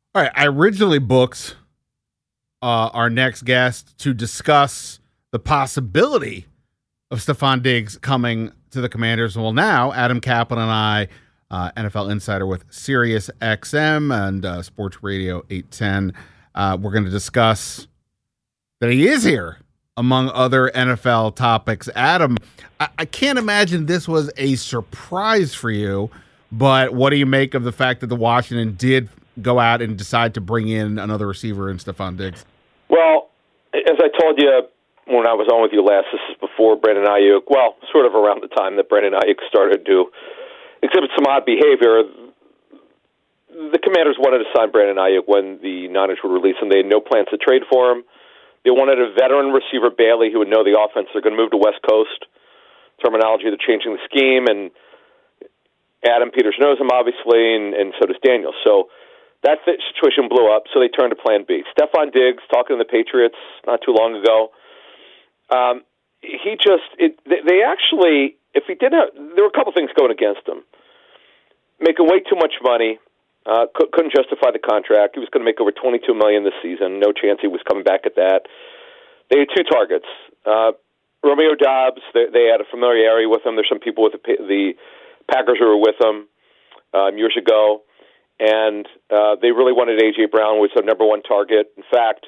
All right, I originally booked our next guest to discuss the possibility of Stephon Diggs coming to the Commanders. Well, now Adam Kaplan and I, NFL insider with Sirius XM and Sports Radio 810, we're going to discuss that he is here, among other NFL topics. Adam, I can't imagine this was a surprise for you, but what do you make of the fact that the Washington did go out and decide to bring in another receiver in Stephon Diggs? Well, as I told you when I was on with you last, this is before Brandon Ayuk, well, sort of around the time that Brandon Ayuk started to exhibit some odd behavior. The Commanders wanted to sign Brandon Ayuk when the Niners would release him. They had no plans to trade for him. They wanted a veteran receiver, Bailey, who would know the offense. They're going to move to West Coast terminology. They're changing the scheme, and Adam Peters knows him, obviously, and so does Daniel. So that situation blew up, so they turned to plan B. Stephon Diggs, talking to the Patriots not too long ago, they actually, if he didn't, there were a couple things going against him. Making way too much money, couldn't justify the contract. He was going to make over $22 million this season. No chance he was coming back at that. They had two targets. Romeo Doubs, they had a familiarity with him. There's some people with the Packers who were with him years ago. And they really wanted A.J. Brown, was their number one target. In fact,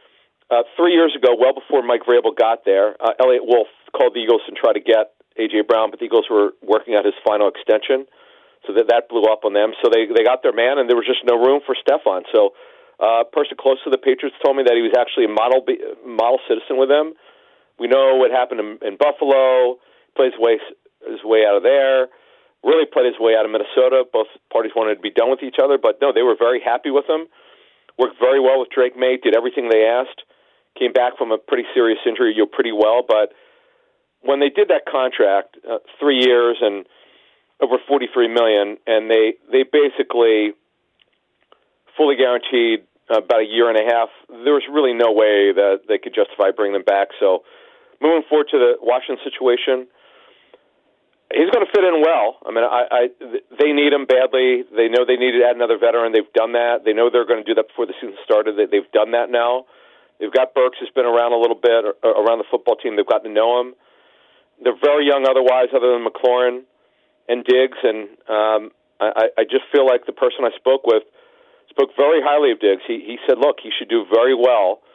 3 years ago, well before Mike Vrabel got there, Elliott Wolf called the Eagles and tried to get A.J. Brown, but the Eagles were working out his final extension, so that blew up on them. So they got their man, and there was just no room for Stephon. So a person close to the Patriots told me that he was actually a model citizen with them. We know what happened in Buffalo, played his way out of there. Really played his way out of Minnesota. Both parties wanted to be done with each other, but no, they were very happy with him. Worked very well with Drake May, did everything they asked. Came back from a pretty serious injury, pretty well. But when they did that contract, 3 years and over $43 million, and they basically fully guaranteed about a year and a half, there was really no way that they could justify bringing them back. So moving forward to the Washington situation, he's going to fit in well. I mean, they need him badly. They know they need to add another veteran. They've done that. They know they're going to do that before the season started. They've done that now. They've got Burks, who's been around a little bit, around the football team. They've gotten to know him. They're very young otherwise, other than McLaurin and Diggs. And I just feel like the person I spoke with spoke very highly of Diggs. He said, look, he should do very well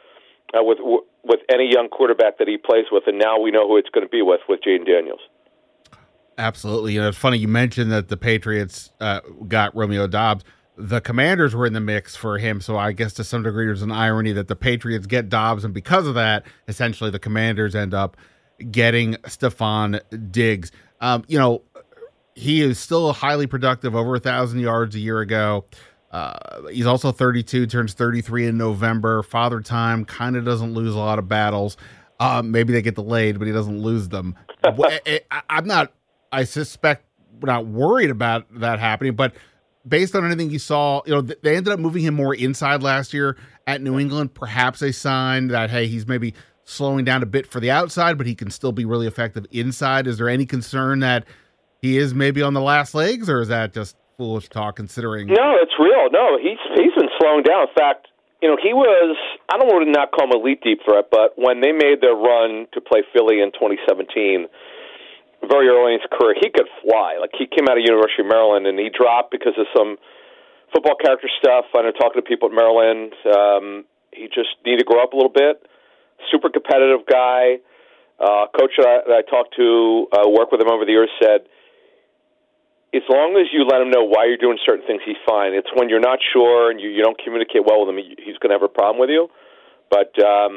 with any young quarterback that he plays with. And now we know who it's going to be with Jaden Daniels. Absolutely. It's funny you mentioned that the Patriots got Romeo Doubs. The Commanders were in the mix for him, so I guess to some degree there's an irony that the Patriots get Doubs, and because of that, essentially the Commanders end up getting Stephon Diggs. He is still highly productive, over 1,000 yards a year ago. He's also 32, turns 33 in November. Father time, kind of doesn't lose a lot of battles. Maybe they get delayed, but he doesn't lose them. I suspect we're not worried about that happening, but based on anything you saw, they ended up moving him more inside last year at New England. Perhaps a sign that, hey, he's maybe slowing down a bit for the outside, but he can still be really effective inside. Is there any concern that he is maybe on the last legs, or is that just foolish talk considering? No, it's real. No, he's been slowing down. In fact, he was, I don't want to not call him elite deep threat, but when they made their run to play Philly in 2017, very early in his career, he could fly. Like, he came out of University of Maryland, and he dropped because of some football character stuff. I know, talking to people at Maryland, he just needed to grow up a little bit. Super competitive guy. Coach that I talked to, worked with him over the years, said, as long as you let him know why you're doing certain things, he's fine. It's when you're not sure and you don't communicate well with him, he's going to have a problem with you. But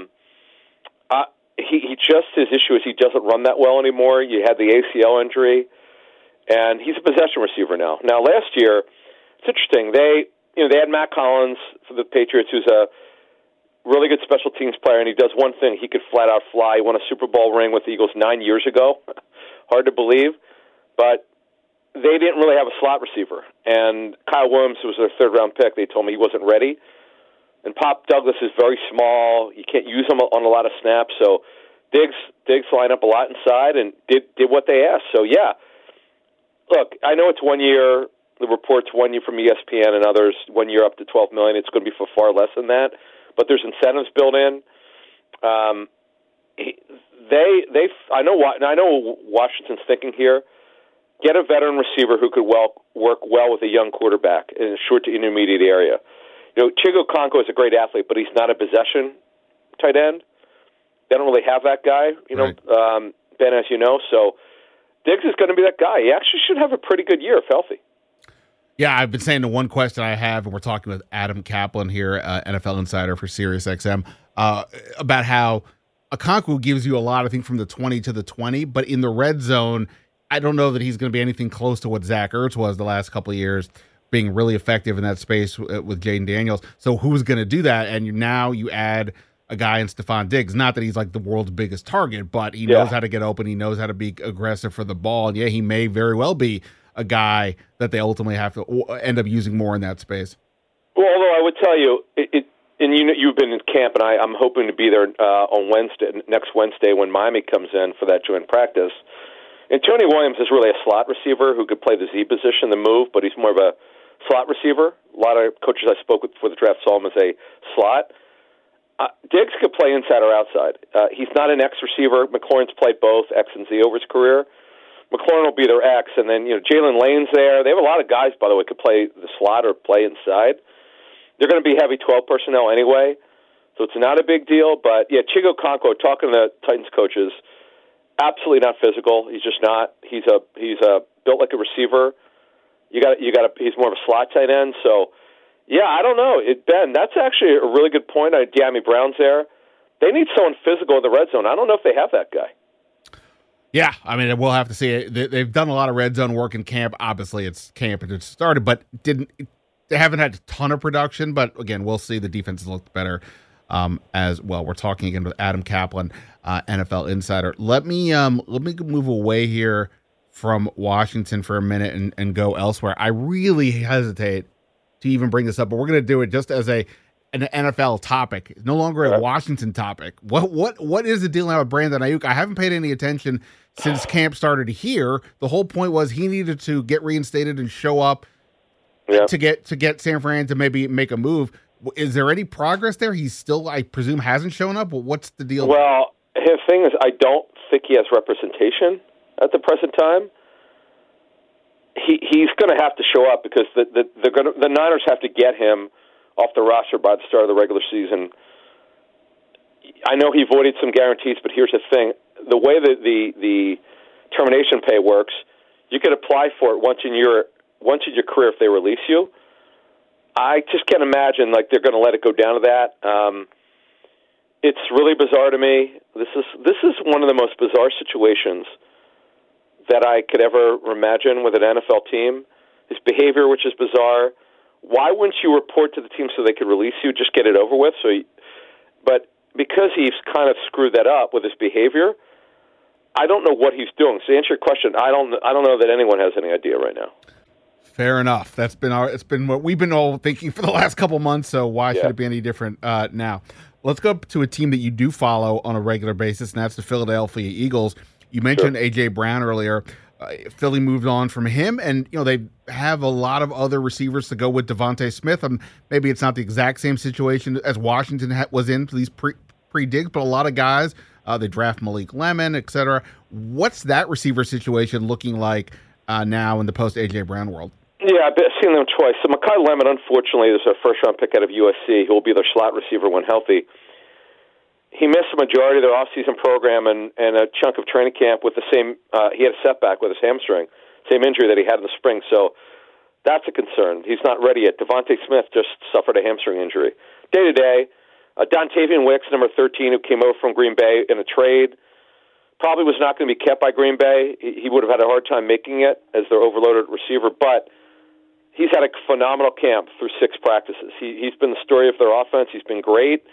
his issue is he doesn't run that well anymore. You had the ACL injury, and he's a possession receiver now. Now, last year, it's interesting. They had Matt Collins for the Patriots, who's a really good special teams player, and he does one thing. He could flat out fly. He won a Super Bowl ring with the Eagles 9 years ago. Hard to believe. But they didn't really have a slot receiver. And Kyle Williams was their third-round pick. They told me he wasn't ready. And Pop Douglas is very small. You can't use him on a lot of snaps. So Diggs line up a lot inside and did what they asked. So, yeah. Look, I know it's 1 year, the reports one year from ESPN and others 1 year up to $12 million. It's going to be for far less than that, but there's incentives built in. I know Washington's thinking here. Get a veteran receiver who could work well with a young quarterback in a short to intermediate area. Chigo Konko is a great athlete, but he's not a possession tight end. They don't really have that guy, Right. Ben, as you know. So Diggs is going to be that guy. He actually should have a pretty good year if healthy. Yeah, I've been saying the one question I have, and we're talking with Adam Kaplan here, NFL insider for SiriusXM, about how Okonkwo gives you a lot, I think, from the 20 to the 20, but in the red zone, I don't know that he's going to be anything close to what Zach Ertz was the last couple of years, being really effective in that space with Jaden Daniels. So who's going to do that? And now you add a guy in Stephon Diggs. Not that he's like the world's biggest target, but he knows how to get open. He knows how to be aggressive for the ball. And yeah, he may very well be a guy that they ultimately have to end up using more in that space. Well, although I would tell you, and you've been in camp, and I'm hoping to be there on next Wednesday when Miami comes in for that joint practice. And Tony Williams is really a slot receiver who could play the Z position, the move, but he's more of a slot receiver. A lot of coaches I spoke with before the draft saw him as a slot. Diggs could play inside or outside. He's not an X receiver. McLaurin's played both X and Z over his career. McLaurin will be their X, and then Jalen Lane's there. They have a lot of guys, by the way, could play the slot or play inside. They're going to be heavy 12 personnel anyway, so it's not a big deal. But yeah, Chigo Konko, talking to the Titans coaches, absolutely not physical. He's just not. He's built like a receiver. He's more of a slot tight end. So yeah, I don't know. Ben, that's actually a really good point. De'Ami Brown's there. They need someone physical in the red zone. I don't know if they have that guy. Yeah, I mean, we'll have to see. They've done a lot of red zone work in camp. Obviously, it's camp and it started, but they haven't had a ton of production. But again, we'll see. The defense has looked better as well. We're talking again with Adam Kaplan, NFL insider. Let me move away here from Washington for a minute and go elsewhere. I really hesitate to even bring this up, but we're going to do it just as an NFL topic. It's no longer a Washington topic. What is the deal now with Brandon Ayuk? I haven't paid any attention since camp started here. The whole point was he needed to get reinstated and show up to get San Fran to maybe make a move. Is there any progress there? He still, I presume, hasn't shown up. Well, what's the deal? Well, his thing is, I don't think he has representation at the present time. He's going to have to show up because the Niners have to get him off the roster by the start of the regular season. I know he voided some guarantees, but here's the thing: the way that the termination pay works, you can apply for it once in your career if they release you. I just can't imagine they're going to let it go down to that. It's really bizarre to me. This is one of the most bizarre situations that I could ever imagine with an NFL team. His behavior, which is bizarre. Why wouldn't you report to the team so they could release you? Just get it over with. But because he's kind of screwed that up with his behavior, I don't know what he's doing. So to answer your question, I don't know that anyone has any idea right now. Fair enough. It's been what we've been all thinking for the last couple months. So why should it be any different now? Let's go to a team that you do follow on a regular basis, and that's the Philadelphia Eagles. You mentioned A.J. Brown earlier. Philly moved on from him, and they have a lot of other receivers to go with Devontae Smith. Maybe it's not the exact same situation as Washington was in these pre-Diggs, but a lot of guys, they draft Malik Lemon, et cetera. What's that receiver situation looking like now in the post-A.J. Brown world? Yeah, I've seen them twice. So Mekhi Lemon, unfortunately, is a first-round pick out of USC. He will be their slot receiver when healthy. He missed the majority of their off-season program and a chunk of training camp with the same he had a setback with his hamstring, same injury that he had in the spring. So that's a concern. He's not ready yet. Devontae Smith just suffered a hamstring injury. Day-to-day, Dontavian Wicks, number 13, who came over from Green Bay in a trade, probably was not going to be kept by Green Bay. He would have had a hard time making it as their overloaded receiver, but he's had a phenomenal camp through 6 practices. He's been the story of their offense. He's been great.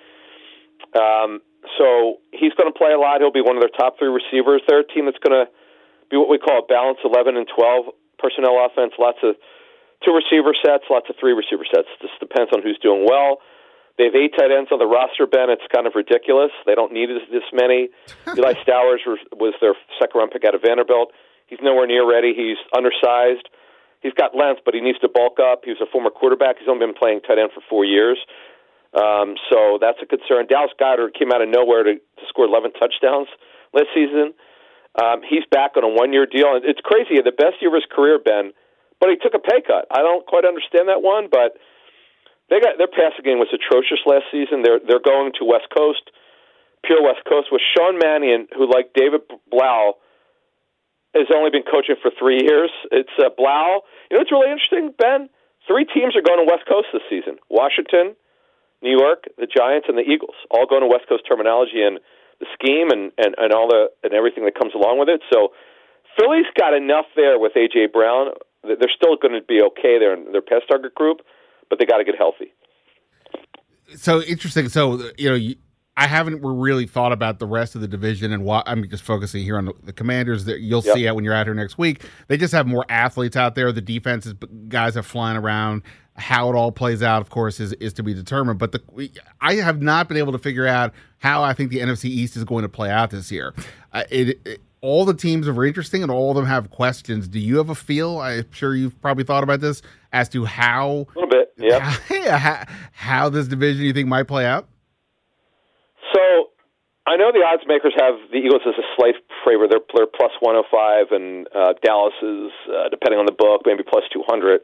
So he's going to play a lot. He'll be one of their top 3 receivers. They're a team that's going to be what we call a balanced 11 and 12 personnel offense. Lots of 2 receiver sets, lots of 3 receiver sets. Just depends on who's doing well. They have 8 tight ends on the roster, Ben. It's kind of ridiculous. They don't need this many. Eli Stowers was their second-round pick out of Vanderbilt. He's nowhere near ready. He's undersized. he's got length, but he needs to bulk up. He was a former quarterback. He's only been playing tight end for 4 years. So that's a concern. Dallas Goedert came out of nowhere to score 11 touchdowns last season. He's back on a 1-year deal. And it's crazy. He had the best year of his career, Ben, but he took a pay cut. I don't quite understand that one, but their passing game was atrocious last season. They're going to West Coast, pure West Coast, with Sean Mannion, who, like David Blau, has only been coaching for 3 years. It's Blau. You know what's really interesting, Ben? 3 teams are going to West Coast this season. Washington, New York, the Giants, and the Eagles, all going to West Coast terminology and the scheme and everything that comes along with it. So Philly's got enough there with A.J. Brown. They're still going to be okay there in their pass target group, but they got to get healthy. So interesting. So, I haven't really thought about the rest of the division, and I'm just focusing here on the Commanders. That you'll see it when you're out here next week. They just have more athletes out there. The defenses, guys are flying around. How it all plays out, of course, is to be determined. But I have not been able to figure out how I think the NFC East is going to play out this year. All the teams are interesting, and all of them have questions. Do you have a feel? I'm sure you've probably thought about this as to how a little bit, yeah. How this division you think might play out. So I know the odds makers have the Eagles as a slight favorite. They're plus 105, and Dallas is, depending on the book, maybe plus 200.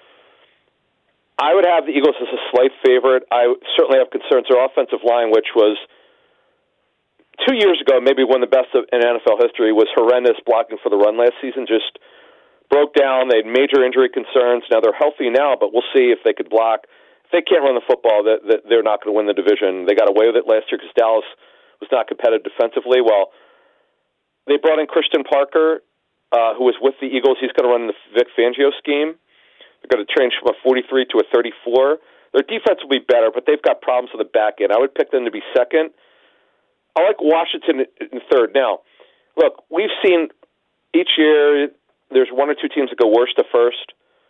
I would have the Eagles as a slight favorite. I certainly have concerns. Their offensive line, which was 2 years ago maybe one of the best in NFL history, was horrendous blocking for the run last season, just broke down. They had major injury concerns. Now they're healthy now, but we'll see if they could block. If they can't run the football, that they're not going to win the division. They got away with it last year because Dallas was not competitive defensively. Well, they brought in Christian Parker, who was with the Eagles. He's going to run the Vic Fangio scheme. They're going to change from a 43 to a 34. Their defense will be better, but they've got problems with the back end. I would pick them to be second. I like Washington in third. Now, look, we've seen each year there's 1 or 2 teams that go worst to first.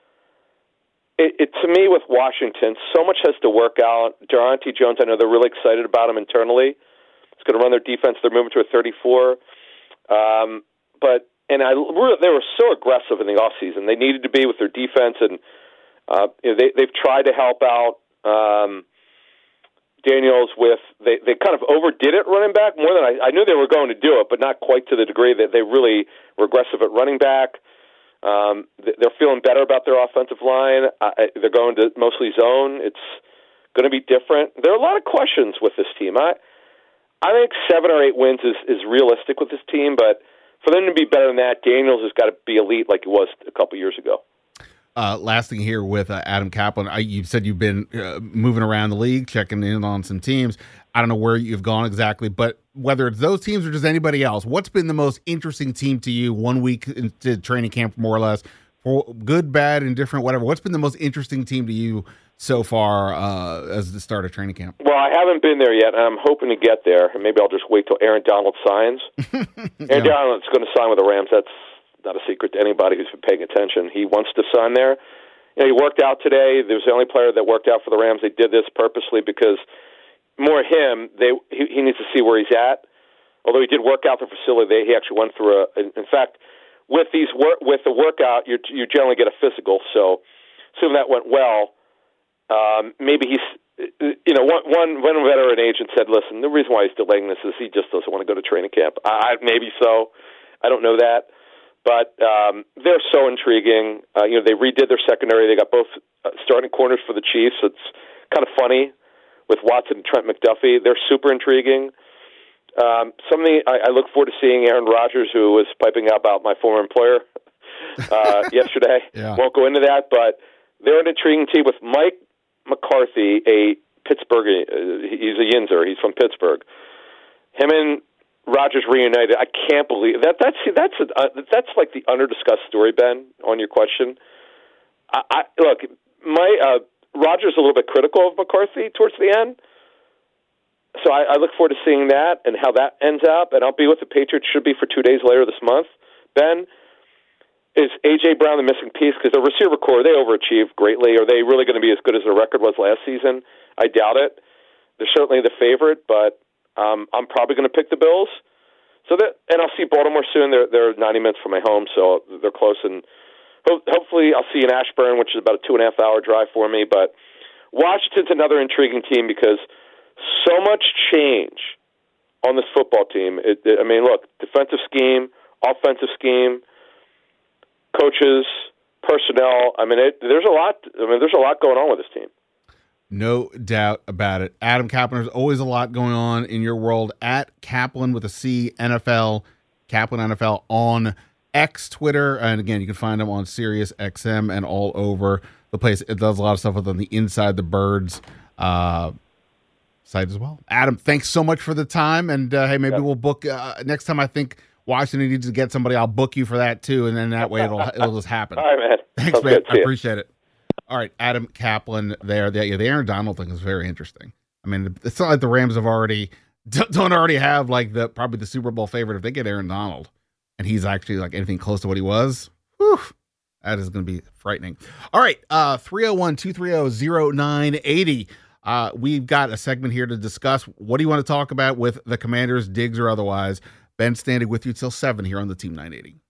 To me, with Washington, so much has to work out. Durante Jones, I know they're really excited about him internally. He's going to run their defense. They're moving to a 34. They were so aggressive in the offseason. They needed to be with their defense, and they've tried to help out Daniels with they kind of overdid it running back more than I knew they were going to do it, but not quite to the degree that they really were aggressive at running back. They're feeling better about their offensive line. They're going to mostly zone. It's going to be different. There are a lot of questions with this team. I think 7 or 8 wins is realistic with this team, but for them to be better than that, Daniels has got to be elite like he was a couple years ago. Last thing here with Adam Kaplan, you said you've been moving around the league, checking in on some teams. I don't know where you've gone exactly, but whether it's those teams or just anybody else, what's been the most interesting team to you 1 week into training camp, more or less, for good, bad, indifferent, whatever? What's been the most interesting team to you so far as the start of training camp? Well, I haven't been there yet, and I'm hoping to get there. And maybe I'll just wait till Aaron Donald signs. Aaron Donald's going to sign with the Rams. That's not a secret to anybody who's been paying attention. He wants to sign there. He worked out today. There was the only player that worked out for the Rams. They did this purposely because more him, he needs to see where he's at. Although he did work out the facility, he actually went through in fact, with the workout, you generally get a physical. So, assuming that went well, maybe he's, one veteran agent said, listen, the reason why he's delaying this is he just doesn't want to go to training camp. Maybe so. I don't know that. But they're so intriguing. They redid their secondary. They got both starting corners for the Chiefs. It's kind of funny with Watson and Trent McDuffie. They're super intriguing. Something I look forward to seeing Aaron Rodgers, who was piping out about my former employer yesterday. Yeah. Won't go into that, but they're an intriguing team with Mike McCarthy, a Pittsburgh. He's a Yinzer. He's from Pittsburgh. Him and Rodgers reunited. I can't believe that. That's like the under-discussed story, Ben. On your question, look, Rodgers a little bit critical of McCarthy towards the end, so I look forward to seeing that and how that ends up. And I'll be with the Patriots. Should be for 2 days later this month. Ben, is A.J. Brown the missing piece? Because the receiver core, they overachieved greatly. Are they really going to be as good as their record was last season? I doubt it. They're certainly the favorite, but I'm probably going to pick the Bills. And I'll see Baltimore soon. They're 90 minutes from my home, so they're close. And hopefully I'll see you in Ashburn, which is about a 2.5-hour drive for me. But Washington's another intriguing team because so much change on this football team. I mean, look, defensive scheme, offensive scheme, coaches, personnel. I mean, there's a lot. There's a lot going on with this team. No doubt about it. Adam Kaplan, there's always a lot going on in your world. At Kaplan with a C, NFL, Kaplan NFL on X, Twitter, and again, you can find him on Sirius XM and all over the place. It does a lot of stuff on the Inside the Birds site as well. Adam, thanks so much for the time, and hey, maybe we'll book next time. I think Washington needs to get somebody. I'll book you for that too, and then that way it'll just happen. All right, man. Thanks, man. I appreciate it. All right, Adam Kaplan there. The Aaron Donald thing is very interesting. I mean, it's not like the Rams have don't already have like probably the Super Bowl favorite. If they get Aaron Donald and he's actually like anything close to what he was, whew, that is going to be frightening. All right, 301-230-0980. We've got a segment here to discuss. What do you want to talk about with the Commanders, Diggs or otherwise? Ben standing with you till 7 here on the Team 980.